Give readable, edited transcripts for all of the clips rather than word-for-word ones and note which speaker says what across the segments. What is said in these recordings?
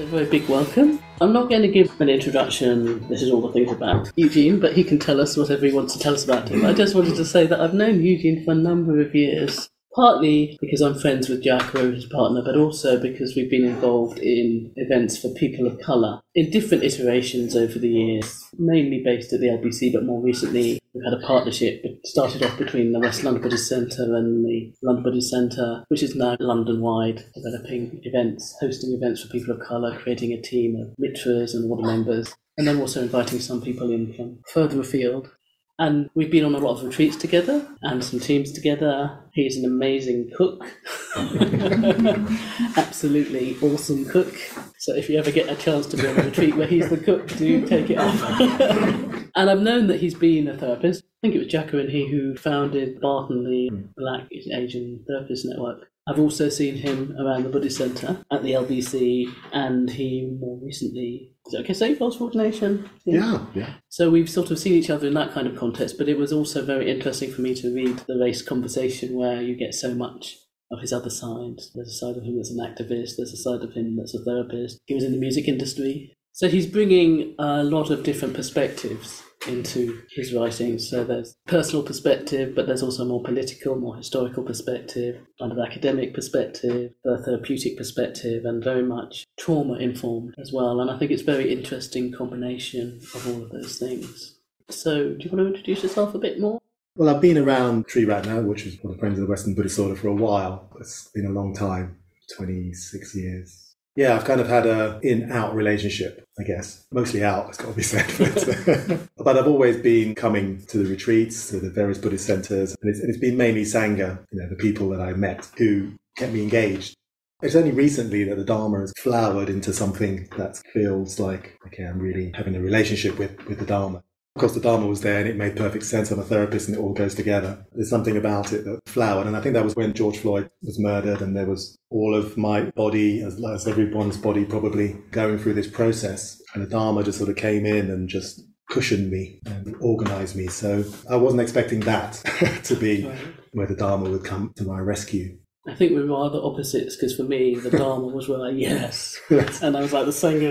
Speaker 1: very big welcome. I'm not going to give an introduction, this is all the things about Eugene, but he can tell us whatever he wants to tell us about him. I just wanted to say that I've known Eugene for a number of years, partly because I'm friends with Jaco, his partner, but also because we've been involved in events for people of colour in different iterations over the years, mainly based at the LBC, but more recently we've had a partnership. It started off between the West London Buddhist Centre and the London Buddhist Centre, which is now London-wide, developing events, hosting events for people of colour, creating a team of litterers and order members, and then also inviting some people in from further afield. And we've been on a lot of retreats together and some teams together. He's an amazing cook. Absolutely awesome cook. So if you ever get a chance to be on a retreat where he's the cook, do take it up. And I've known that he's been a therapist. I think it was Jaco and he who founded Barton, the Black Asian Therapist Network. I've also seen him around the Buddhist Centre at the LBC, and he more recently, is it okay to say false ordination?
Speaker 2: Yeah.
Speaker 1: So we've sort of seen each other in that kind of context, but it was also very interesting for me to read the race conversation where you get so much of his other side. There's a side of him that's an activist, there's a side of him that's a therapist. He was in the music industry. So he's bringing a lot of different perspectives into his writings. So there's personal perspective, but there's also more political, more historical perspective, kind of academic perspective, a therapeutic perspective, and very much trauma-informed as well. And I think it's a very interesting combination of all of those things. So do you want to introduce yourself a bit more?
Speaker 2: Well, I've been around Tree Rat now, which is one of the Friends of the Western Buddhist Order, for a while. It's been a long time, 26 years. Yeah, I've kind of had a in-out relationship, I guess. Mostly out, it's got to be said. But I've always been coming to the retreats, to the various Buddhist centres. And it's been mainly Sangha, the people that I met who kept me engaged. It's only recently that the Dharma has flowered into something that feels like, okay, I'm really having a relationship with the Dharma. Of course, the Dharma was there and it made perfect sense. I'm a therapist and it all goes together. There's something about it that flowered. And I think that was when George Floyd was murdered and there was all of my body, as everyone's body probably, going through this process. And the Dharma just sort of came in and just cushioned me and organised me. So I wasn't expecting that to be where the Dharma would come to my rescue.
Speaker 1: I think we were rather opposites, because for me, the Dharma was where yes. And I was like the Sangha.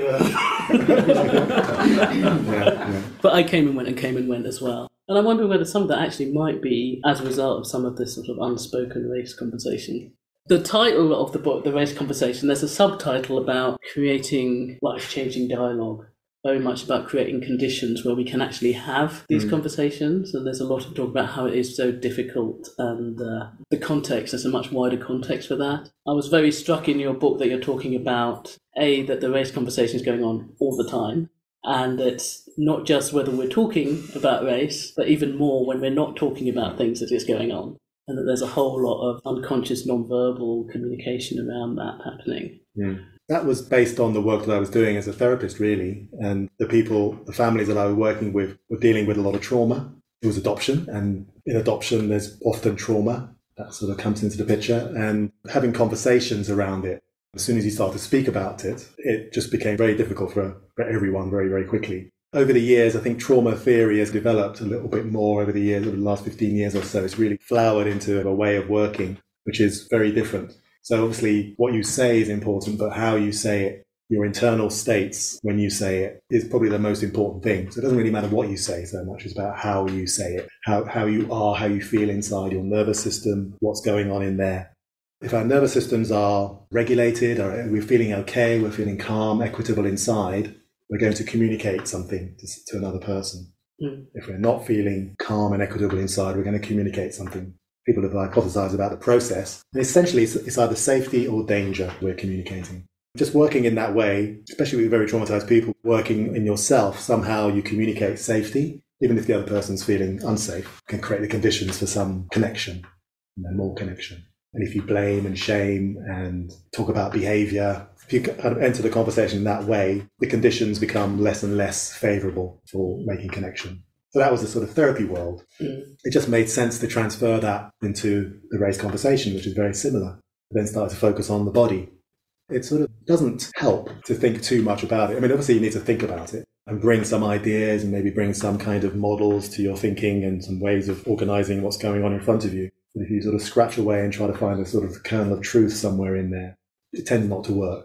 Speaker 2: Yeah.
Speaker 1: But I came and went as well. And I wonder whether some of that actually might be as a result of some of this sort of unspoken race conversation. The title of the book, The Race Conversation, there's a subtitle about creating life-changing dialogue. Very much about creating conditions where we can actually have these conversations. And there's a lot of talk about how it is so difficult and the context, there's a much wider context for that. I was very struck in your book that you're talking about, that the race conversation is going on all the time. And it's not just whether we're talking about race, but even more when we're not talking about things that is going on. And that there's a whole lot of unconscious non-verbal communication around that happening.
Speaker 2: That was based on the work that I was doing as a therapist, really. And the families that I was working with were dealing with a lot of trauma. It was adoption. And in adoption, there's often trauma that sort of comes into the picture. And having conversations around it, as soon as you start to speak about it, it just became very difficult for everyone very, very quickly. Over the years, I think trauma theory has developed a little bit more over the years, over the last 15 years or so. It's really flowered into a way of working, which is very different. So obviously what you say is important, but how you say it, your internal states when you say it, is probably the most important thing. So it doesn't really matter what you say so much. It's about how you say it, how you are, how you feel inside your nervous system, what's going on in there. If our nervous systems are regulated, or we're feeling okay, we're feeling calm, equitable inside, we're going to communicate something to another person. If we're not feeling calm and equitable inside, we're going to communicate something. People have hypothesized about the process. And essentially, it's either safety or danger we're communicating. Just working in that way, especially with very traumatized people, working in yourself, somehow you communicate safety, even if the other person's feeling unsafe, can create the conditions for some connection, more connection. And if you blame and shame and talk about behavior, if you kind of enter the conversation in that way, the conditions become less and less favorable for making connection. So that was the sort of therapy world. It just made sense to transfer that into the race conversation, which is very similar. Then started to focus on the body. It sort of doesn't help to think too much about it. I mean, obviously you need to think about it and bring some ideas and maybe bring some kind of models to your thinking and some ways of organizing what's going on in front of you. But if you sort of scratch away and try to find a sort of kernel of truth somewhere in there, it tends not to work.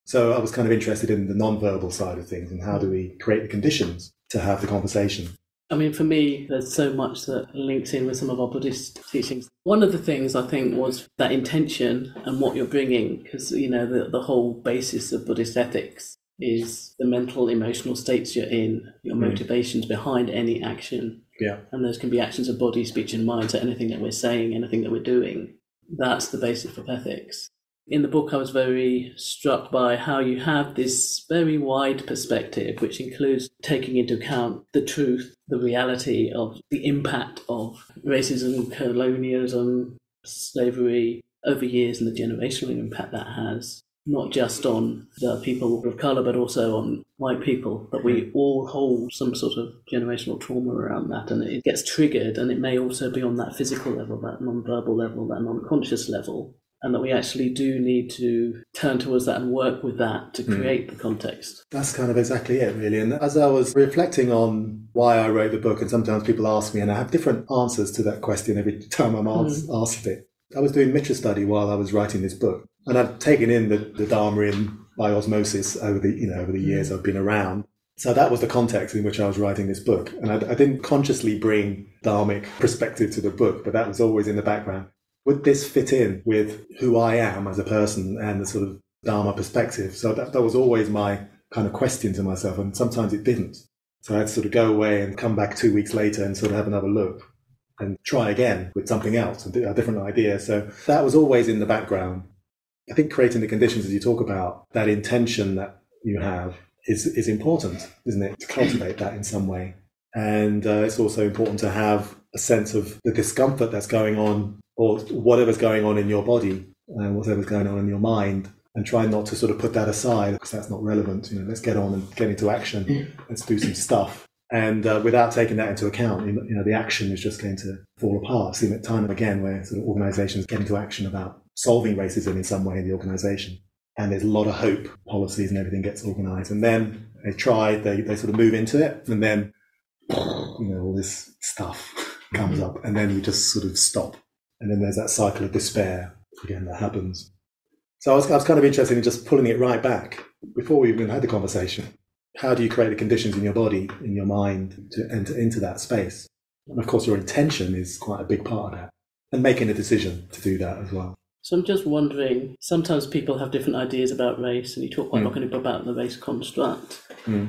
Speaker 2: So I was kind of interested in the non-verbal side of things and how do we create the conditions to have the conversation.
Speaker 1: I mean, for me, there's so much that links in with some of our Buddhist teachings. One of the things I think was that intention and what you're bringing, because, the whole basis of Buddhist ethics is the mental, emotional states you're in, your motivations behind any action.
Speaker 2: Yeah.
Speaker 1: And those can be actions of body, speech and mind, so anything that we're saying, anything that we're doing. That's the basis of ethics. In the book, I was very struck by how you have this very wide perspective, which includes taking into account the truth, the reality of the impact of racism, colonialism, slavery over years and the generational impact that has, not just on the people of colour, but also on white people. But we all hold some sort of generational trauma around that, and it gets triggered, and it may also be on that physical level, that non-verbal level, that non-conscious level. And that we actually do need to turn towards that and work with that to create the context.
Speaker 2: That's kind of exactly it, really. And as I was reflecting on why I wrote the book, and sometimes people ask me, and I have different answers to that question every time I'm asked it. I was doing Mitra study while I was writing this book, and I've taken in the Dharma in by osmosis over the years I've been around. So that was the context in which I was writing this book. And I didn't consciously bring Dharmic perspective to the book, but that was always in the background. Would this fit in with who I am as a person and the sort of Dharma perspective? So that was always my kind of question to myself, and sometimes it didn't. So I had to sort of go away and come back 2 weeks later and sort of have another look and try again with something else, a different idea. So that was always in the background. I think creating the conditions, as you talk about, that intention that you have is important, isn't it? To cultivate that in some way. And it's also important to have a sense of the discomfort that's going on, or whatever's going on in your body and whatever's going on in your mind, and try not to sort of put that aside because that's not relevant. Let's get on and get into action. Let's do some stuff. And without taking that into account, the action is just going to fall apart. I've seen it time and again where sort of organizations get into action about solving racism in some way in the organization. And there's a lot of hope, policies and everything gets organized. And then they sort of move into it, and then, all this stuff comes up, and then you just sort of stop. And then there's that cycle of despair again that happens. So I was kind of interested in just pulling it right back before we even had the conversation. How do you create the conditions in your body, in your mind, to enter into that space? And of course, your intention is quite a big part of that, and making a decision to do that as well.
Speaker 1: So I'm just wondering, sometimes people have different ideas about race, and you talk quite often about the race construct.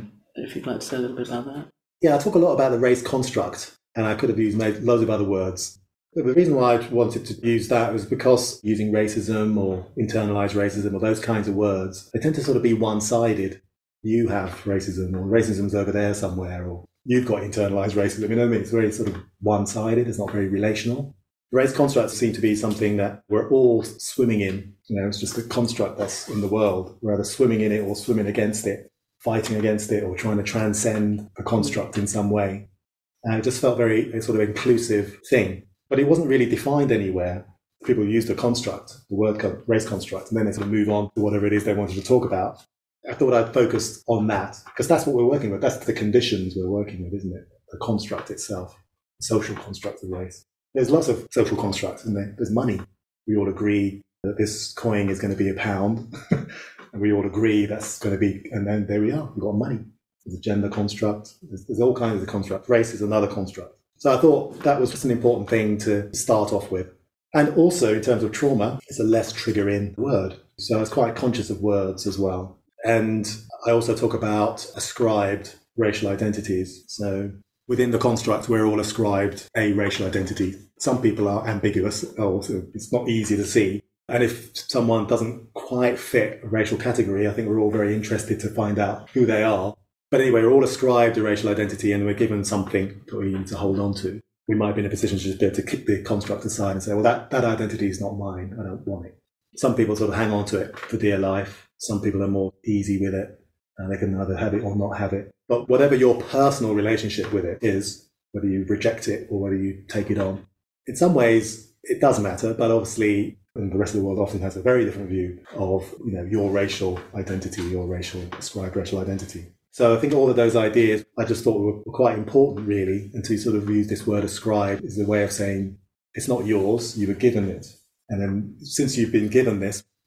Speaker 1: If you'd like to say a little bit about that.
Speaker 2: Yeah, I talk a lot about the race construct, and I could have used loads of other words. But the reason why I wanted to use that was because using racism or internalized racism or those kinds of words, they tend to sort of be one-sided. You have racism, or racism's over there somewhere, or you've got internalized racism. You know what I mean? It's very sort of one-sided. It's not very relational. Race constructs seem to be something that we're all swimming in. It's just a construct that's in the world. We're either swimming in it or swimming against it, fighting against it, or trying to transcend a construct in some way. And it just felt a sort of inclusive thing. But it wasn't really defined anywhere. People used the construct, the word race construct, and then they sort of move on to whatever it is they wanted to talk about. I thought I'd focus on that, because that's what we're working with. That's the conditions we're working with, isn't it? The construct itself, the social construct of race. There's lots of social constructs, isn't there? There's money. We all agree that this coin is going to be £1, and we all agree that's going to be, and then there we are, we've got money. There's a gender construct. There's all kinds of constructs. Race is another construct. So I thought that was just an important thing to start off with. And also, in terms of trauma, it's a less triggering word. So I was quite conscious of words as well. And I also talk about ascribed racial identities. So within the construct, we're all ascribed a racial identity. Some people are ambiguous, also it's not easy to see. And if someone doesn't quite fit a racial category, I think we're all very interested to find out who they are. But anyway, we're all ascribed a racial identity, and we're given something that we need to hold on to. We might be in a position to just be able to kick the construct aside and say, well, that identity is not mine. I don't want it. Some people sort of hang on to it for dear life. Some people are more easy with it, and they can either have it or not have it. But whatever your personal relationship with it is, whether you reject it or whether you take it on, in some ways it does matter, but obviously and the rest of the world often has a very different view of your racial identity, your ascribed racial identity. So I think all of those ideas I just thought were quite important, really, and to sort of use this word ascribe is a way of saying it's not yours, you were given it. And then since you've been given this,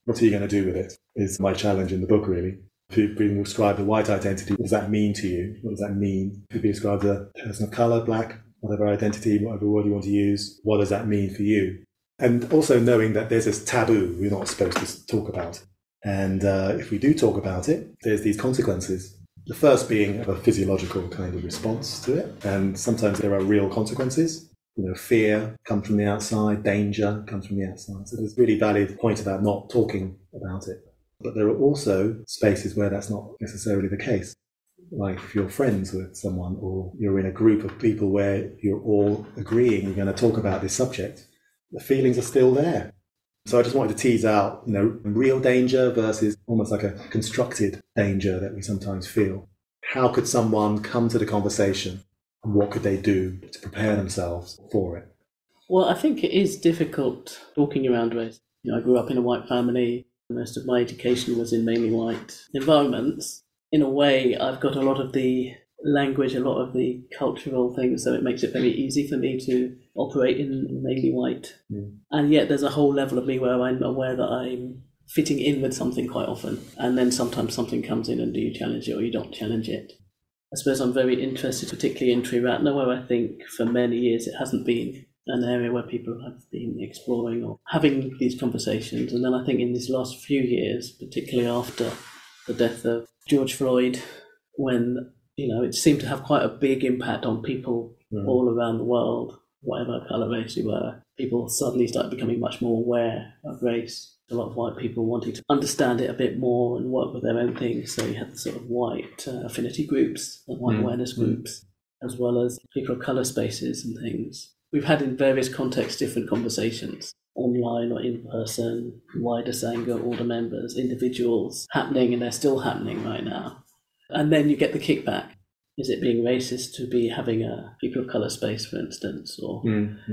Speaker 2: What are you going to do with it? Is my challenge in the book, really. If you've been described a white identity, what does that mean to you? What does that mean? If you've been described a person of colour, black, whatever identity, whatever word you want to use, what does that mean for you? And also knowing that there's this taboo we're not supposed to talk about. And if we do talk about it, there's these consequences. The first being a physiological kind of response to it. And sometimes there are real consequences. Fear comes from the outside, danger comes from the outside. So there's a really valid point about not talking about it. But there are also spaces where that's not necessarily the case. Like if you're friends with someone or you're in a group of people where you're all agreeing you're going to talk about this subject, the feelings are still there. So I just wanted to tease out, real danger versus almost like a constructed danger that we sometimes feel. How could someone come to the conversation and what could they do to prepare themselves for it?
Speaker 1: Well, I think it is difficult talking around race. I grew up in a white family. Most of my education was in mainly white environments. In a way, I've got a lot of the language, a lot of the cultural things, so it makes it very easy for me to operate in mainly white. And yet there's a whole level of me where I'm aware that I'm fitting in with something quite often, and then sometimes something comes in and do you challenge it or you don't challenge it. I suppose I'm very interested particularly in Triratna, where I think for many years it hasn't been an area where people have been exploring or having these conversations. And then I think in these last few years, particularly after the death of George Floyd, when it seemed to have quite a big impact on people all around the world, whatever colour, race you were. People suddenly started becoming much more aware of race. A lot of white people wanting to understand it a bit more and work with their own things. So you had the sort of white affinity groups and white awareness groups, as well as people of colour spaces and things. We've had in various contexts different conversations, online or in person, wider Sangha, all the members, individuals, happening, and they're still happening right now. And then you get the kickback. Is it being racist to be having a people of colour space, for instance? Or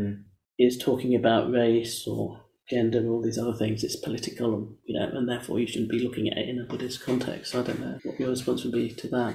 Speaker 1: is talking about race or gender or all these other things, it's political, and therefore you shouldn't be looking at it in a Buddhist context? I don't know what your response would be to that.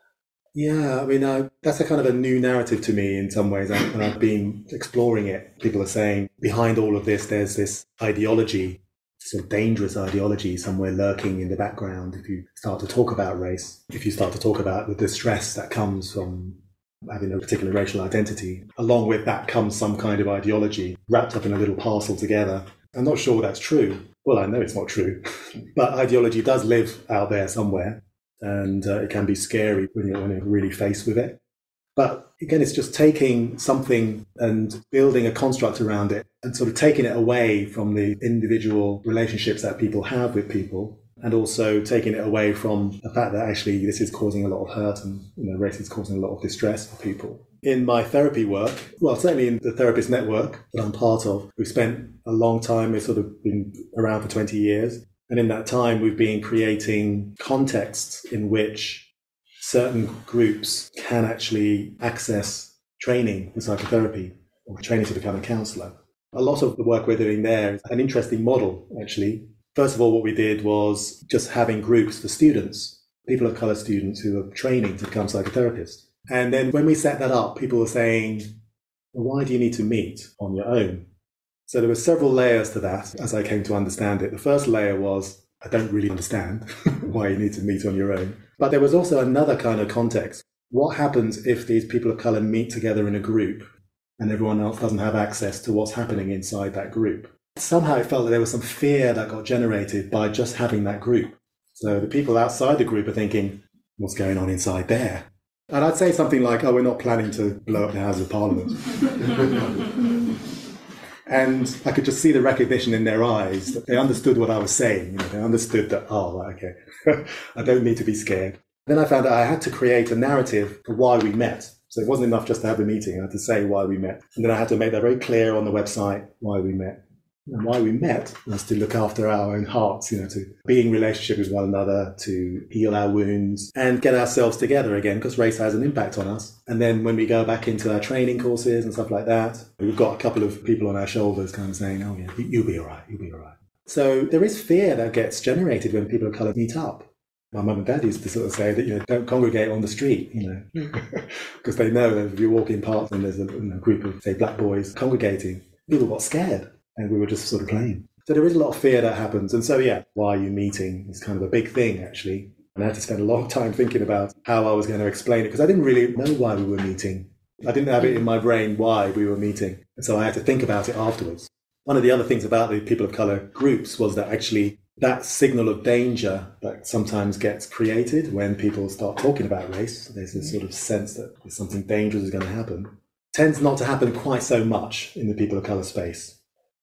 Speaker 2: Yeah, that's a kind of a new narrative to me in some ways. When I've been exploring it, people are saying behind all of this, there's this ideology, sort of dangerous ideology somewhere lurking in the background. If you start to talk about race, if you start to talk about the distress that comes from having a particular racial identity, along with that comes some kind of ideology wrapped up in a little parcel together. I'm not sure that's true. Well, I know it's not true, but ideology does live out there somewhere, and it can be scary when you're really faced with it. But again, it's just taking something and building a construct around it and sort of taking it away from the individual relationships that people have with people, and also taking it away from the fact that actually this is causing a lot of hurt and race is causing a lot of distress for people. In my therapy work, well, certainly in the therapist network that I'm part of, we've spent a long time, we've sort of been around for 20 years. And in that time, we've been creating contexts in which certain groups can actually access training for psychotherapy or training to become a counsellor. A lot of the work we're doing there is an interesting model, actually. First of all, what we did was just having groups for students, people of colour students who are training to become psychotherapists. And then when we set that up, people were saying, well, why do you need to meet on your own? So there were several layers to that as I came to understand it. The first layer was, I don't really understand why you need to meet on your own. But there was also another kind of context. What happens if these people of colour meet together in a group and everyone else doesn't have access to what's happening inside that group? Somehow it felt that there was some fear that got generated by just having that group. So the people outside the group are thinking, what's going on inside there? And I'd say something like, we're not planning to blow up the House of Parliament. And I could just see the recognition in their eyes that they understood what I was saying. They understood that, okay, I don't need to be scared. Then I found out I had to create a narrative for why we met. So it wasn't enough just to have the meeting. I had to say why we met. And then I had to make that very clear on the website, why we met. And why we met was to look after our own hearts, to be in relationship with one another, to heal our wounds and get ourselves together again, because race has an impact on us. And then when we go back into our training courses and stuff like that, we've got a couple of people on our shoulders kind of saying, oh yeah, you'll be all right, you'll be all right. So there is fear that gets generated when people of colour meet up. My mum and dad used to sort of say that, don't congregate on the street, because they know that if you walk in parks and there's a group of, say, black boys congregating, people got scared. And we were just sort of playing. So there is a lot of fear that happens. And so, yeah, why are you meeting is kind of a big thing, actually. And I had to spend a long time thinking about how I was going to explain it because I didn't really know why we were meeting. I didn't have it in my brain why we were meeting. And so I had to think about it afterwards. One of the other things about the people of colour groups was that actually that signal of danger that sometimes gets created when people start talking about race, there's this sort of sense that something dangerous is going to happen, tends not to happen quite so much in the people of colour space.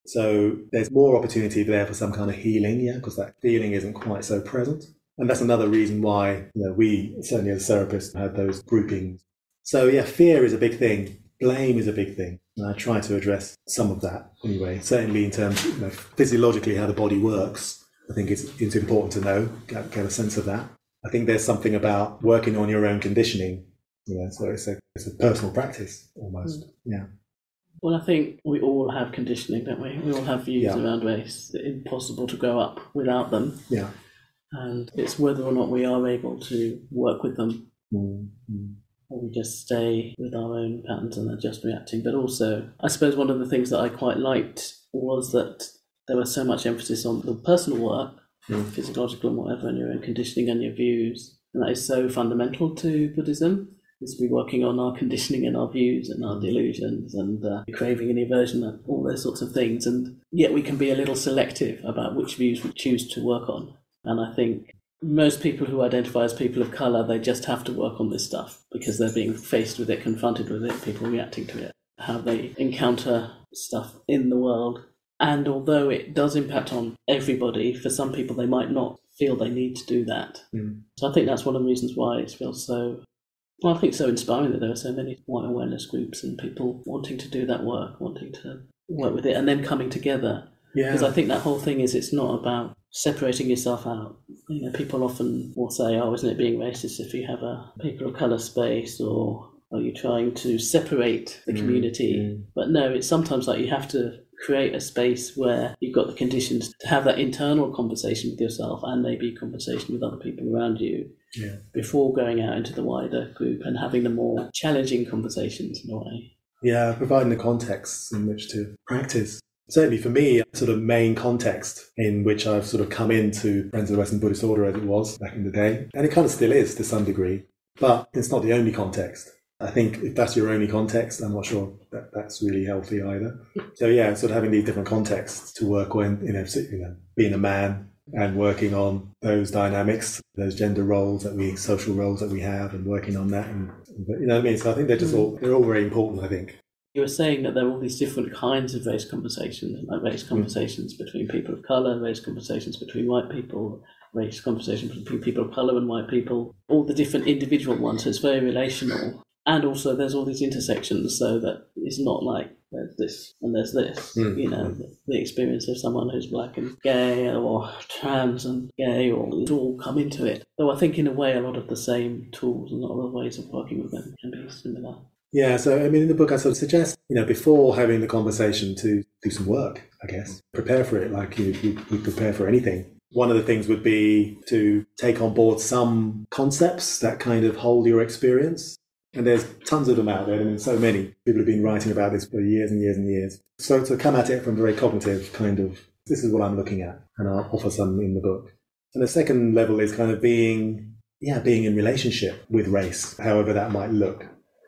Speaker 2: So there's more opportunity there for some kind of healing, because that feeling isn't quite so present. And that's another reason why we, certainly as therapists, had those groupings. So yeah, fear is a big thing. Blame is a big thing. And I try to address some of that anyway, certainly in terms of physiologically how the body works. I think it's important to know, get a sense of that. I think there's something about working on your own conditioning, so it's a personal practice almost. Yeah.
Speaker 1: Well, I think we all have conditioning, don't we? We all have views around race. It's impossible to grow up without them.
Speaker 2: Yeah.
Speaker 1: And it's whether or not we are able to work with them.
Speaker 2: Mm-hmm.
Speaker 1: Or we just stay with our own patterns and are just reacting. But also, I suppose one of the things that I quite liked was that there was so much emphasis on the personal work, physiological and whatever, and your own conditioning and your views. And that is so fundamental to Buddhism, is to be working on our conditioning and our views and our delusions and craving and aversion and all those sorts of things. And yet we can be a little selective about which views we choose to work on. And I think most people who identify as people of colour, they just have to work on this stuff because they're being faced with it, confronted with it, people reacting to it, how they encounter stuff in the world. And although it does impact on everybody, for some people they might not feel they need to do that. So I think that's one of the reasons why it feels so inspiring that there are so many white awareness groups and people wanting to do that work, wanting to work with it and then coming together. Because I think that whole thing is it's not about separating yourself out. People often will say, isn't it being racist if you have a people of colour space, or are you trying to separate the community? But no, it's sometimes like you have to create a space where you've got the conditions to have that internal conversation with yourself and maybe conversation with other people around you before going out into the wider group and having the more challenging conversations in a way.
Speaker 2: Yeah, providing the context in which to practice. Certainly for me, sort of main context in which I've sort of come into Friends of the Western Buddhist Order as it was back in the day, and it kind of still is to some degree, but it's not the only context. I think if that's your only context, I'm not sure that that's really healthy either. So yeah, sort of having these different contexts to work on, being a man and working on those dynamics, those gender roles social roles that we have, and working on that, and what I mean. So I think they're all very important. I think. You
Speaker 1: were saying that there are all these different kinds of race conversations, like race conversations between people of colour, race conversations between white people, race conversations between people of colour and white people, all the different individual ones. So it's very relational. And also there's all these intersections, so that it's not like there's this and there's this. The experience of someone who's black and gay, or trans and gay, or it all come into it. Though I think in a way a lot of the same tools and a lot of ways of working with them can be similar.
Speaker 2: Yeah, so I mean, in the book I sort of suggest, before having the conversation to do some work, I guess. Prepare for it like you prepare for anything. One of the things would be to take on board some concepts that kind of hold your experience. And there's tons of them out there. I mean, so many people have been writing about this for years and years and years. So to come at it from a very cognitive kind of, this is what I'm looking at, and I'll offer some in the book. And the second level is kind of being in relationship with race, however that might look.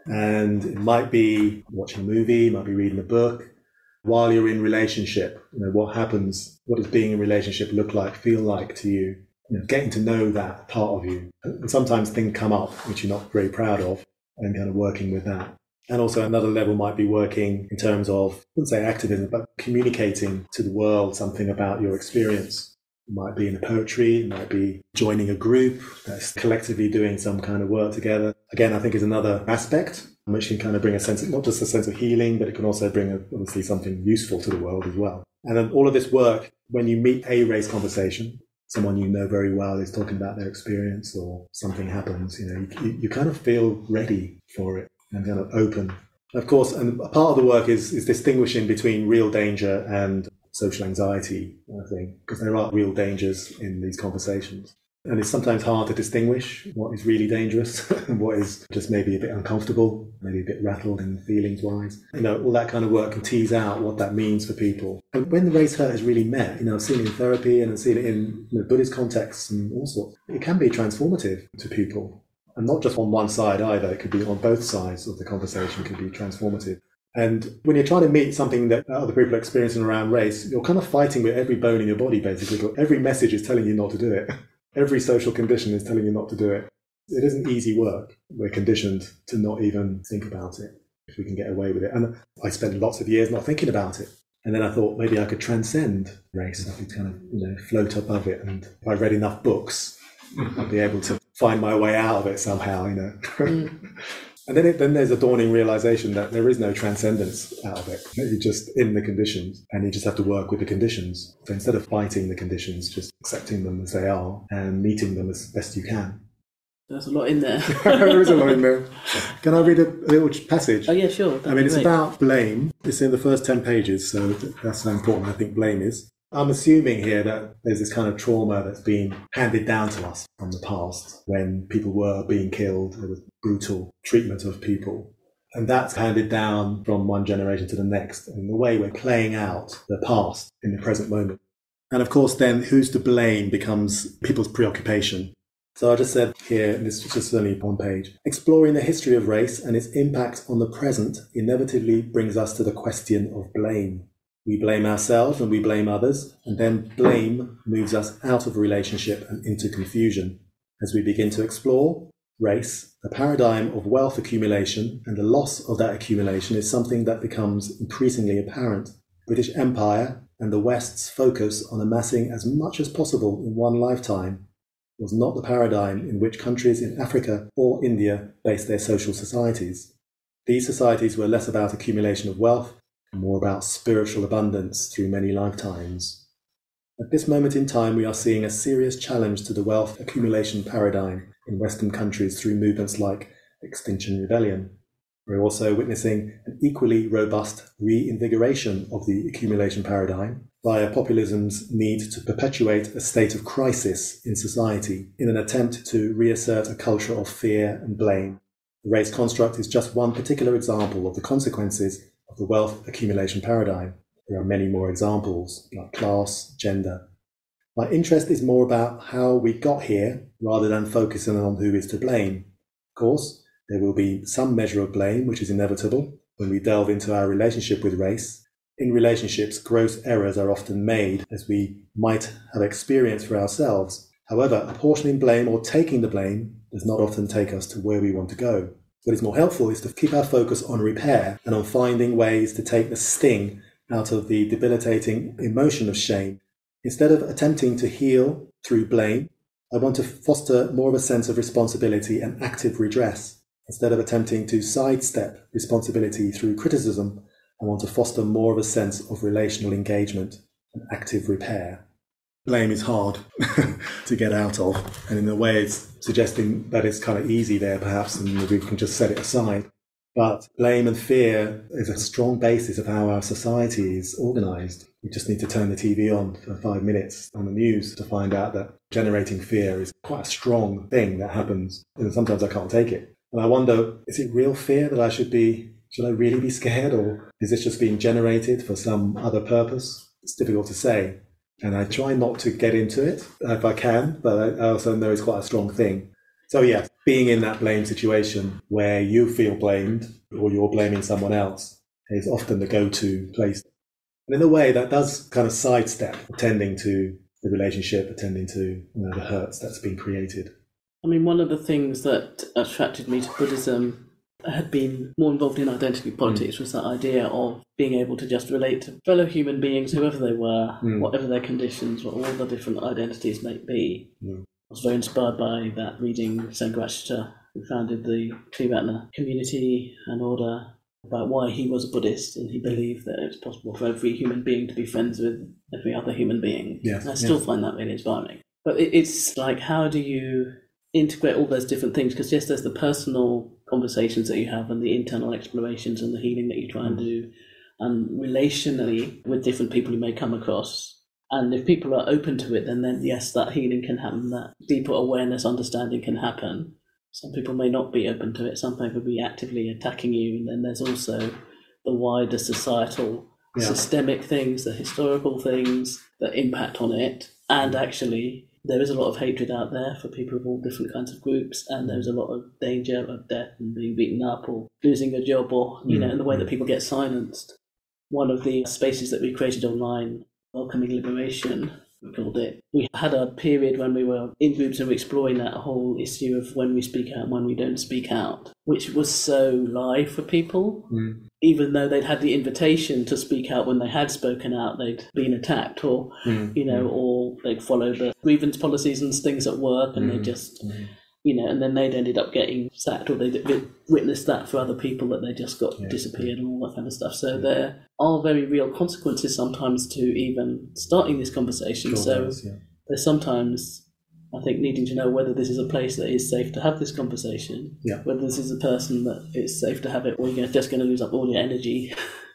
Speaker 2: And it might be watching a movie, it might be reading a book. While you're in relationship, what happens, what does being in relationship feel like to you? Getting to know that part of you. And sometimes things come up which you're not very proud of, and kind of working with that. And also another level might be working in terms of, I wouldn't say activism, but communicating to the world something about your experience. It might be in poetry, it might be joining a group that's collectively doing some kind of work together. Again, I think is another aspect which can kind of bring a sense of, not just a sense of healing, but it can also bring obviously something useful to the world as well. And then all of this work, when you meet a race conversation, someone you know very well is talking about their experience, or something happens, you kind of feel ready for it and kind of open. Of course, and a part of the work is distinguishing between real danger and social anxiety, I think, because there are real dangers in these conversations. And it's sometimes hard to distinguish what is really dangerous and what is just maybe a bit uncomfortable, maybe a bit rattled in feelings-wise. All that kind of work can tease out what that means for people. And when the race hurt is really met, I've seen it in therapy and I've seen it in Buddhist contexts and all sorts, it can be transformative to people. And not just on one side either, it could be on both sides of the conversation, it could be transformative. And when you're trying to meet something that other people are experiencing around race, you're kind of fighting with every bone in your body, basically. Every message is telling you not to do it. Every social condition is telling you not to do it. It isn't easy work. We're conditioned to not even think about it, if we can get away with it. And I spent lots of years not thinking about it. And then I thought maybe I could transcend race. I could kind of, float above it. And if I read enough books, I'd be able to find my way out of it somehow, And then there's a dawning realization that there is no transcendence out of it. You're just in the conditions and you just have to work with the conditions. So instead of fighting the conditions, just accepting them as they are and meeting them as best you can.
Speaker 1: There's a lot in there.
Speaker 2: There is a lot in there. Can I read a little passage?
Speaker 1: Oh, yeah, sure.
Speaker 2: It's about blame. It's in the first 10 pages, so that's how important I think blame is. I'm assuming here that there's this kind of trauma that's been handed down to us from the past when people were being killed. There was brutal treatment of people. And that's handed down from one generation to the next. And in the way we're playing out the past in the present moment. And of course, then who's to blame becomes people's preoccupation. So I just said here, and this is just only one page, exploring the history of race and its impact on the present inevitably brings us to the question of blame. We blame ourselves and we blame others, and then blame moves us out of a relationship and into confusion. As we begin to explore race, the paradigm of wealth accumulation and the loss of that accumulation is something that becomes increasingly apparent. British Empire and the West's focus on amassing as much as possible in one lifetime was not the paradigm in which countries in Africa or India based their social societies. These societies were less about accumulation of wealth and more about spiritual abundance through many lifetimes. At this moment in time, we are seeing a serious challenge to the wealth accumulation paradigm in Western countries through movements like Extinction Rebellion. We're also witnessing an equally robust reinvigoration of the accumulation paradigm via populism's need to perpetuate a state of crisis in society in an attempt to reassert a culture of fear and blame. The race construct is just one particular example of the consequences of the wealth accumulation paradigm. There are many more examples, like class, gender. My interest is more about how we got here, rather than focusing on who is to blame. Of course, there will be some measure of blame, which is inevitable, when we delve into our relationship with race. In relationships, gross errors are often made, as we might have experienced for ourselves. However, apportioning blame or taking the blame does not often take us to where we want to go. What is more helpful is to keep our focus on repair and on finding ways to take the sting out of the debilitating emotion of shame. Instead of attempting to heal through blame, I want to foster more of a sense of responsibility and active redress. Instead of attempting to sidestep responsibility through criticism, I want to foster more of a sense of relational engagement and active repair. Blame is hard to get out of, and in a way it's suggesting that it's kind of easy there perhaps, and we can just set it aside. But blame and fear is a strong basis of how our society is organised. We just need to turn the TV on for 5 minutes on the news to find out that generating fear is quite a strong thing that happens, and sometimes I can't take it. And I wonder, is it real fear that should I really be scared, or is this just being generated for some other purpose? It's difficult to say. And I try not to get into it if I can, but I also know it's quite a strong thing. So yeah, being in that blame situation where you feel blamed or you're blaming someone else is often the go-to place. And in a way that does kind of sidestep attending to the relationship, attending to the hurts that's been created.
Speaker 1: I mean, one of the things that attracted me to Buddhism, I had been more involved in identity politics, was that idea of being able to just relate to fellow human beings, whoever they were, whatever their conditions, what all the different identities may be. I was very inspired by that, reading Sangharakshita, who founded the Triratna community and order, about why he was a Buddhist, and he believed that it's possible for every human being to be friends with every other human being.
Speaker 2: Yes,
Speaker 1: I still find that really inspiring. But it's like, how do you integrate all those different things? Because yes, there's the personal conversations that you have and the internal explorations and the healing that you try and do, and relationally with different people you may come across. And if people are open to it, then yes, that healing can happen, that deeper awareness, understanding can happen. Some people may not be open to it. Some people will be actively attacking you. And then there's also the wider societal, systemic things, the historical things that impact on it. And actually, there is a lot of hatred out there for people of all different kinds of groups. And there's a lot of danger of death and being beaten up or losing a job or, in the way that people get silenced. One of the spaces that we created online, Welcoming Liberation, we called it. We had a period when we were in groups and we were exploring that whole issue of when we speak out and when we don't speak out, which was so live for people. Even though they'd had the invitation to speak out when they had spoken out, they'd been attacked or, or they'd followed the grievance policies and things at work and they just... and then they'd ended up getting sacked or they'd witnessed that for other people that they just got disappeared and all that kind of stuff. So there are very real consequences sometimes to even starting this conversation. There's sometimes, I think, needing to know whether this is a place that is safe to have this conversation, whether this is a person that it's safe to have it or you're just going to lose up all your energy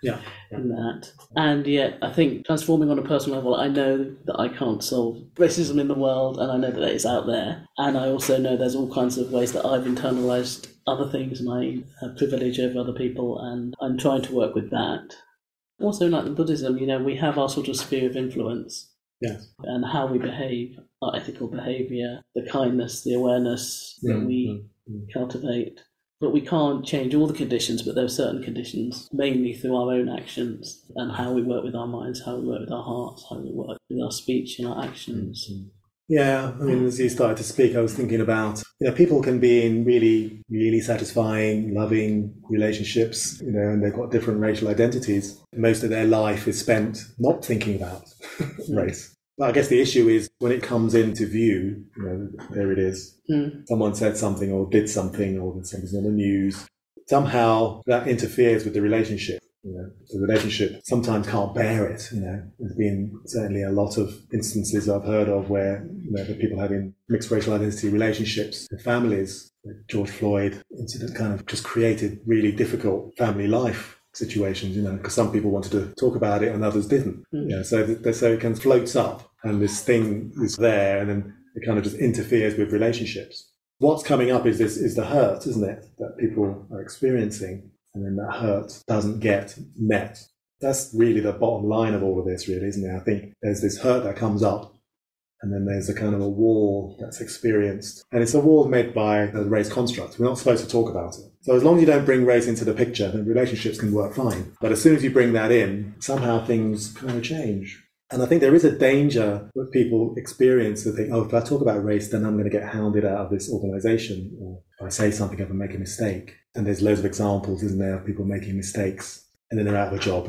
Speaker 1: in that. And yet, I think transforming on a personal level, I know that I can't solve racism in the world and I know that it's out there. And I also know there's all kinds of ways that I've internalized other things and I have privilege over other people and I'm trying to work with that. Also, like in Buddhism, we have our sort of sphere of influence.
Speaker 2: Yes.
Speaker 1: And how we behave, our ethical behaviour, the kindness, the awareness that we cultivate. But we can't change all the conditions, but there are certain conditions, mainly through our own actions and how we work with our minds, how we work with our hearts, how we work with our speech and our actions.
Speaker 2: Yeah, I mean, as you started to speak, I was thinking about, people can be in really, really satisfying, loving relationships, and they've got different racial identities. Most of their life is spent not thinking about race. But I guess the issue is when it comes into view, there it is. Someone said something or did something or something's on the news. Somehow that interferes with the relationship. The relationship sometimes can't bear it. There's been certainly a lot of instances I've heard of where the people having mixed racial identity relationships with families. The George Floyd incident kind of just created really difficult family life situations, because some people wanted to talk about it and others didn't. So it kind of floats up and this thing is there and then it kind of just interferes with relationships. What's coming up is the hurt, isn't it, that people are experiencing, and then that hurt doesn't get met. That's really the bottom line of all of this, really, isn't it? I think there's this hurt that comes up and then there's a kind of a wall that's experienced. And it's a wall made by the race construct. We're not supposed to talk about it. So as long as you don't bring race into the picture, then relationships can work fine. But as soon as you bring that in, somehow things kind of change. And I think there is a danger that people experience to think, if I talk about race, then I'm going to get hounded out of this organisation. Or if I say something, if I make a mistake. And there's loads of examples, isn't there, of people making mistakes. And then they're out of a job,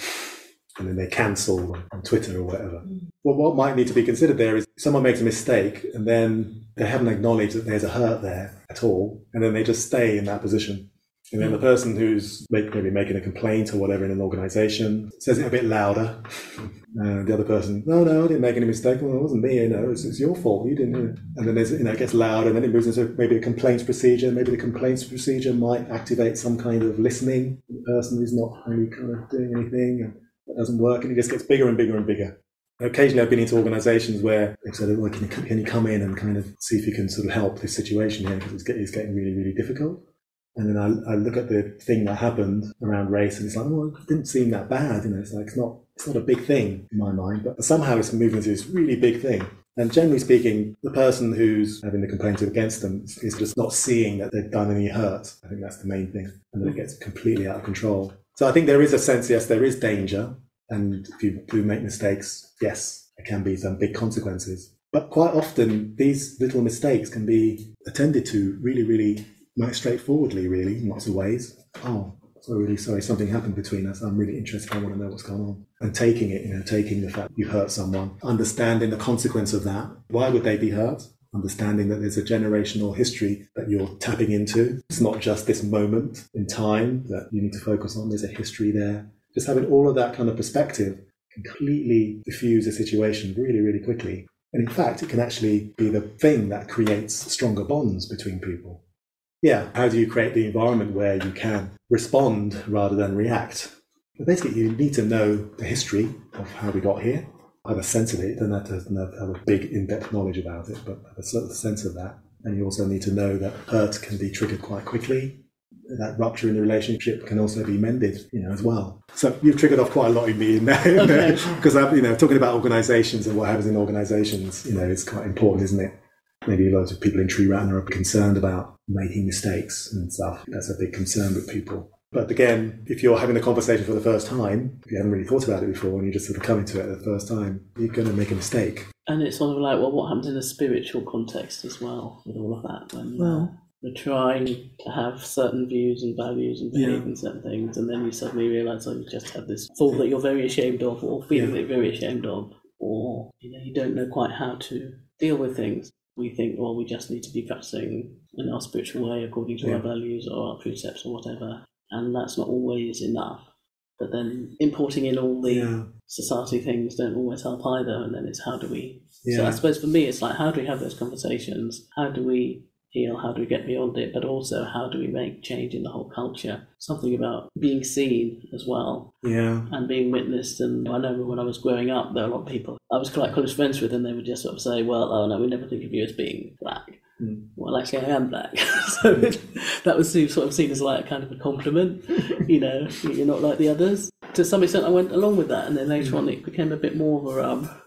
Speaker 2: and then they cancel on Twitter or whatever. Well, what might need to be considered there is someone makes a mistake and then they haven't acknowledged that there's a hurt there at all, and then they just stay in that position. And then the person who's maybe making a complaint or whatever in an organisation says it a bit louder. The other person, no, I didn't make any mistake. Well, it wasn't me, it's your fault. You didn't. And then there's, it gets louder, and then it moves into maybe a complaints procedure. Maybe the complaints procedure might activate some kind of listening. The person who's not really kind of doing anything, and that doesn't work, and it just gets bigger and bigger and bigger. Occasionally I've been into organisations where they've said, well, can you come in and kind of see if you can sort of help this situation here, because it's getting really, really difficult. And then I look at the thing that happened around race, and it's like, well, it didn't seem that bad. It's like it's not a big thing in my mind, but somehow it's moving into this really big thing. And generally speaking, the person who's having the complaint against them is just not seeing that they've done any hurt. I think that's the main thing, and then it gets completely out of control. So I think there is a sense, yes, there is danger, and if you do make mistakes, yes, there can be some big consequences. But quite often, these little mistakes can be attended to really, really straightforwardly, really, in lots of ways. Oh, so really sorry, something happened between us. I'm really interested. I want to know what's going on. And taking it, taking the fact you hurt someone, understanding the consequence of that. Why would they be hurt? Understanding that there's a generational history that you're tapping into. It's not just this moment in time that you need to focus on. There's a history there. Just having all of that kind of perspective completely diffuse a situation really, really quickly. And in fact, it can actually be the thing that creates stronger bonds between people. Yeah, how do you create the environment where you can respond rather than react? But basically, you need to know the history of how we got here, have a sense of it. You don't have to have a big in-depth knowledge about it, but have a certain sense of that. And you also need to know that hurt can be triggered quite quickly. That rupture in the relationship can also be mended, as well. So you've triggered off quite a lot in me in there, because talking about organisations and what happens in organisations, it's quite important, isn't it? Maybe loads of people in Tree Ratner are concerned about making mistakes and stuff. That's a big concern with people. But again, if you're having a conversation for the first time, if you haven't really thought about it before and you're just sort of coming to it the first time, you're going to make a mistake.
Speaker 1: And it's sort of like, well, what happens in a spiritual context as well with all of that? When we're trying to have certain views and values and believe in certain things, and then you suddenly realise, you just had this thought that you're very ashamed of, or feeling that you're very ashamed of, or you don't know quite how to deal with things. We think, well, we just need to be practicing in our spiritual way according to our values or our precepts or whatever. And that's not always enough. But then importing in all the society things don't always help either. And then it's how do we... So I suppose for me, it's like, how do we have those conversations? How do we heal? How do we get beyond it? But also, how do we make change in the whole culture? Something about being seen as well.
Speaker 2: Yeah.
Speaker 1: And being witnessed. And I know when I was growing up, there were a lot of people I was quite close friends with, and they would just sort of say, well, oh no, we never think of you as being black. Well, actually, I am black. So that was sort of seen as like a kind of a compliment. You're not like the others. To some extent, I went along with that, and then later on, it became a bit more of a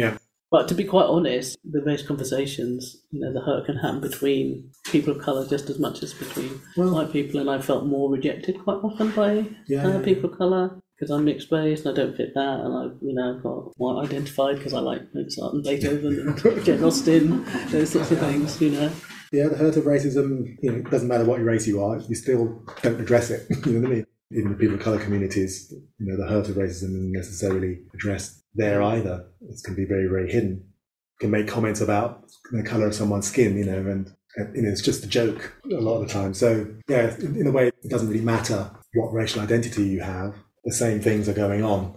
Speaker 1: But to be quite honest, the various conversations, the hurt can happen between people of colour just as much as between white people, and I felt more rejected quite often by people of colour. Because I'm mixed race and I don't fit that, and I've got white identified because I like Mozart and Beethoven and Jane Austen, those sorts of things,
Speaker 2: Yeah, the hurt of racism, it doesn't matter what race you are, you still don't address it, you know what I mean? Even the people of colour communities, the hurt of racism isn't necessarily addressed there either. It can be very, very hidden. You can make comments about the colour of someone's skin, and it's just a joke a lot of the time. So, in a way, it doesn't really matter what racial identity you have. The same things are going on.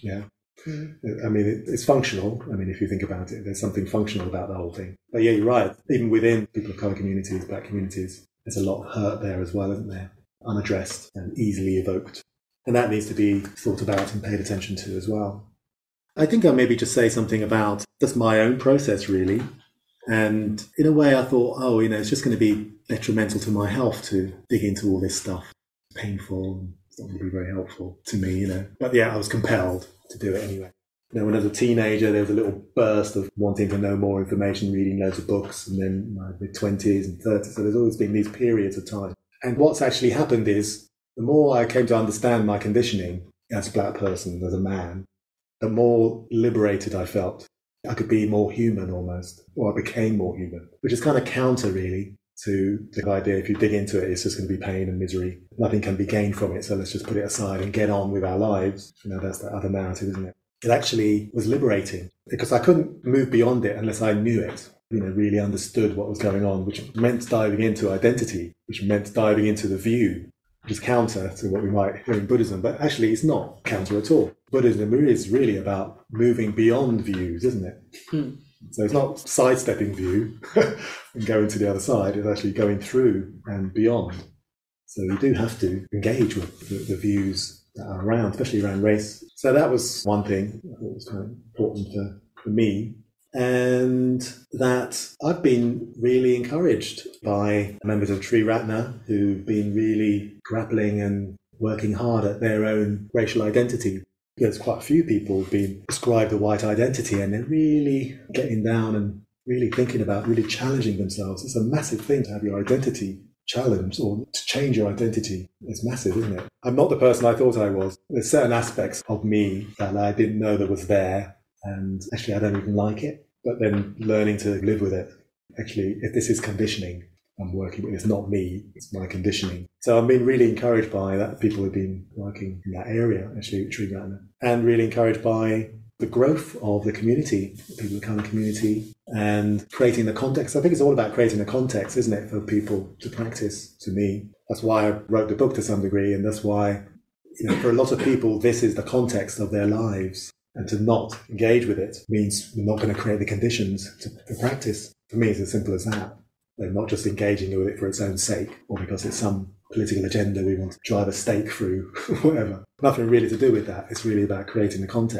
Speaker 2: I mean, it's functional. I mean, if you think about it, there's something functional about the whole thing. But you're right. Even within people of colour communities, black communities, there's a lot of hurt there as well, isn't there? Unaddressed and easily evoked. And that needs to be thought about and paid attention to as well. I think I'll maybe just say something about just my own process, really. And in a way, I thought, it's just going to be detrimental to my health to dig into all this stuff. It's painful. It's not going to be very helpful to me, But I was compelled to do it anyway. When I was a teenager, there was a little burst of wanting to know more information, reading loads of books, and then my mid-20s and 30s. So there's always been these periods of time. And what's actually happened is, the more I came to understand my conditioning as a black person, as a man, the more liberated I felt. I could be more human almost, or I became more human, which is kind of counter, really, to the idea if you dig into it, it's just going to be pain and misery. Nothing can be gained from it, so let's just put it aside and get on with our lives. That's the other narrative, isn't it? It actually was liberating because I couldn't move beyond it unless I knew it, really understood what was going on, which meant diving into identity, which meant diving into the view, which is counter to what we might hear in Buddhism. But actually, it's not counter at all. Buddhism is really about moving beyond views, isn't it? So it's not sidestepping view and going to the other side. It's actually going through and beyond. So you do have to engage with the views that are around, especially around race. So that was one thing I thought was kind of important for me. And that I've been really encouraged by members of Tree Ratner who've been really grappling and working hard at their own racial identity. There's quite a few people who've been prescribed a white identity and they're really getting down and really thinking about really challenging themselves. It's a massive thing to have your identity challenged or to change your identity. It's massive, isn't it? I'm not the person I thought I was. There's certain aspects of me that I didn't know that was there, and actually I don't even like it. But then learning to live with it. Actually, if this is conditioning I'm working with, it's not me, it's my conditioning. So I've been really encouraged by that. People have been working in that area, actually, with Tree Ratner, and really encouraged by the growth of the community, the people of the colour community, and creating the context. I think it's all about creating a context, isn't it, for people to practice, to me. That's why I wrote the book to some degree, and that's why, for a lot of people, this is the context of their lives. And to not engage with it means we're not going to create the conditions to practice. For me, it's as simple as that. They're not just engaging with it for its own sake or because it's some political agenda we want to drive a stake through, whatever. Nothing really to do with that. It's really about creating the context.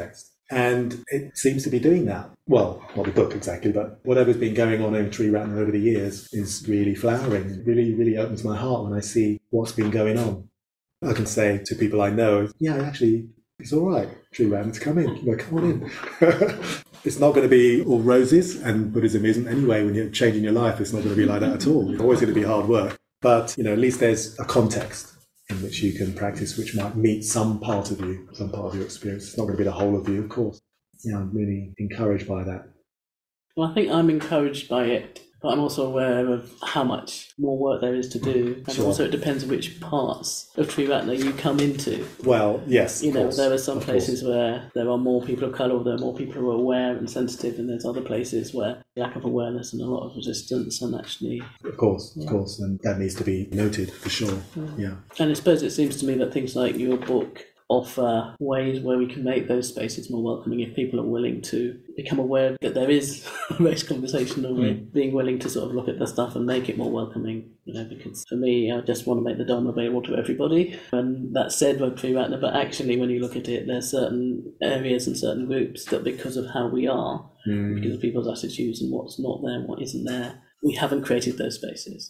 Speaker 2: And it seems to be doing that. Well, not the book exactly, but whatever's been going on in Treeratner over the years is really flowering. It really, really opens my heart when I see what's been going on. I can say to people I know, yeah, actually, it's all right, Treeratner, to come in. Come on in. It's not going to be all roses, and Buddhism isn't anyway. When you're changing your life, it's not going to be like that at all. It's always going to be hard work. But, at least there's a context in which you can practice, which might meet some part of you, some part of your experience. It's not going to be the whole of you, of course. Yeah, I'm really encouraged by that.
Speaker 1: Well, I think I'm encouraged by it, but I'm also aware of how much more work there is to do. And
Speaker 2: Sure.
Speaker 1: also it depends on which parts of Treeratner you come into.
Speaker 2: Well, yes, of course,
Speaker 1: there are some
Speaker 2: of
Speaker 1: places
Speaker 2: course.
Speaker 1: where there are more people of colour, there are more people who are aware and sensitive, and there's other places where lack of awareness and a lot of resistance and actually...
Speaker 2: Of course, and that needs to be noted for sure, yeah.
Speaker 1: And I suppose it seems to me that things like your book offer ways where we can make those spaces more welcoming if people are willing to become aware that there is a race conversation, or being willing to sort of look at the stuff and make it more welcoming. Because for me, I just want to make the Dharma available to everybody. And that's said by Treeratner, but actually when you look at it, there's certain areas and certain groups that, because of how we are, because of people's attitudes and what's not there and what isn't there, we haven't created those spaces.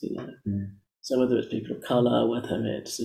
Speaker 1: So whether it's people of colour, whether it's,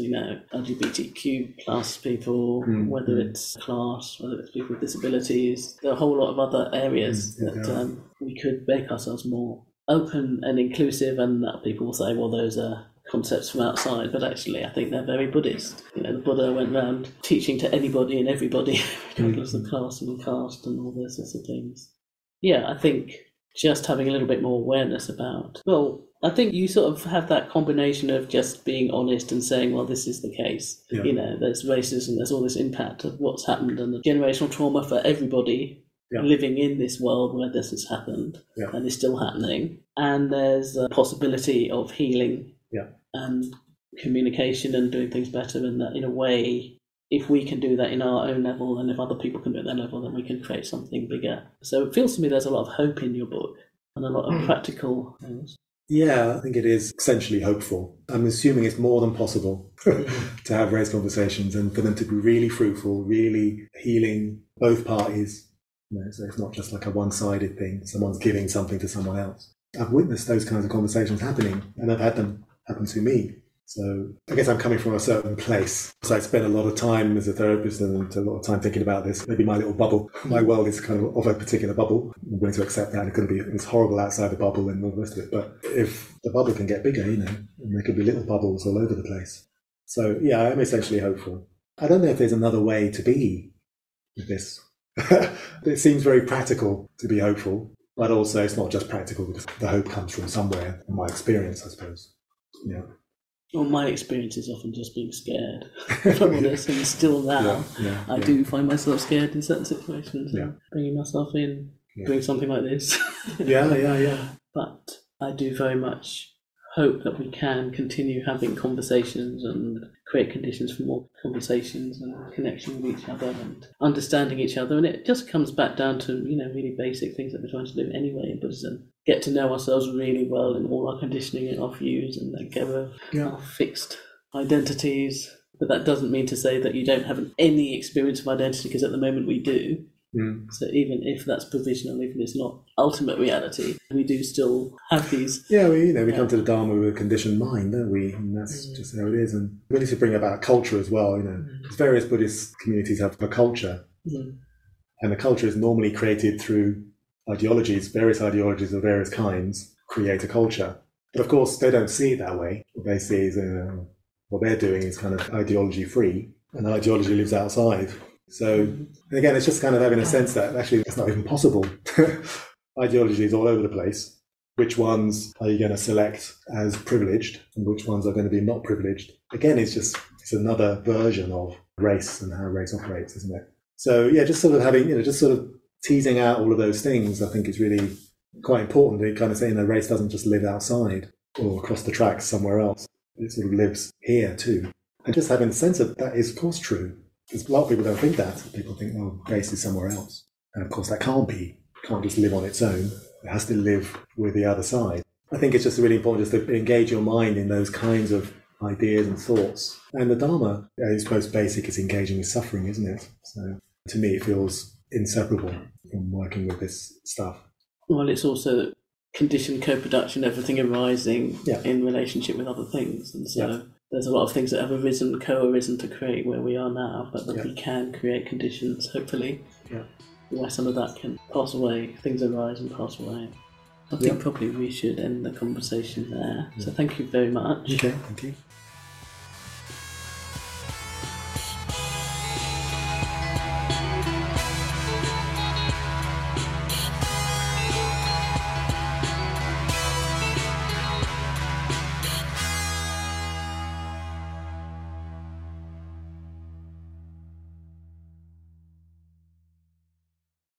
Speaker 1: LGBTQ plus people, whether it's class, whether it's people with disabilities, there are a whole lot of other areas that we could make ourselves more open and inclusive, and that people will say, well, those are concepts from outside, but actually I think they're very Buddhist. The Buddha went around teaching to anybody and everybody, regardless of class and caste and all those sorts of things. Yeah, I think just having a little bit more awareness about, I think you sort of have that combination of just being honest and saying, well, this is the case.
Speaker 2: Yeah.
Speaker 1: There's racism, there's all this impact of what's happened and the generational trauma for everybody living in this world where this has happened and is still happening. And there's a possibility of healing and communication and doing things better, and that in a way, if we can do that in our own level, and if other people can do it at their level, then we can create something bigger. So it feels to me there's a lot of hope in your book and a lot of practical things.
Speaker 2: Yeah, I think it is essentially hopeful. I'm assuming it's more than possible to have race conversations and for them to be really fruitful, really healing both parties. So it's not just like a one-sided thing. Someone's giving something to someone else. I've witnessed those kinds of conversations happening, and I've had them happen to me. So I guess I'm coming from a certain place. So I spend a lot of time as a therapist and a lot of time thinking about this. Maybe my little bubble, my world is kind of a particular bubble. I'm willing to accept that. It's horrible outside the bubble and all the rest of it. But if the bubble can get bigger, and there could be little bubbles all over the place. So yeah, I'm essentially hopeful. I don't know if there's another way to be with this. It seems very practical to be hopeful, but also it's not just practical because the hope comes from somewhere, in my experience, I suppose. Yeah.
Speaker 1: Well, my experience is often just being scared, if I'm honest, and still now, I do find myself scared in certain situations, and bringing myself in, doing something like this. But I do very much hope that we can continue having conversations and create conditions for more conversations and connection with each other and understanding each other. And it just comes back down to, really basic things that we're trying to do anyway in Buddhism. Get to know ourselves really well in all our conditioning and our views, and let go of our fixed identities. But that doesn't mean to say that you don't have any experience of identity, because at the moment we do. So even if that's provisional, even if it's not ultimate reality, we do still have these...
Speaker 2: Yeah, we come to the Dharma with a conditioned mind, don't we? And that's just how it is. And we need to bring about culture as well, Various Buddhist communities have a culture. And the culture is normally created through various ideologies of various kinds create a culture. But of course, they don't see it that way. What they see is what they're doing is kind of ideology-free, and ideology lives outside. So, again, it's just kind of having a sense that actually it's not even possible. Ideology is all over the place. Which ones are you going to select as privileged, and which ones are going to be not privileged? Again, it's another version of race and how race operates, isn't it? So, yeah, just sort of having, just sort of teasing out all of those things, I think is really quite important. To kind of saying race doesn't just live outside or across the tracks somewhere else. It sort of lives here too. And just having a sense of that is, of course, true. Because a lot of people don't think that. People think, race is somewhere else. And of course, that can't be. It can't just live on its own. It has to live with the other side. I think it's just really important just to engage your mind in those kinds of ideas and thoughts. And the Dharma, its most basic, is engaging with suffering, isn't it? So to me, it feels inseparable from working with this stuff.
Speaker 1: Well, it's also conditioned co-production, everything arising
Speaker 2: Yeah.
Speaker 1: in relationship with other things. And so
Speaker 2: Yeah.
Speaker 1: there's a lot of things that have arisen, co-arisen to create where we are now, but that
Speaker 2: Yeah.
Speaker 1: we can create conditions, hopefully,
Speaker 2: Yeah.
Speaker 1: where some of that can pass away, things arise and pass away. I think
Speaker 2: Yeah.
Speaker 1: probably we should end the conversation there. So thank you very much.
Speaker 2: Okay, thank you.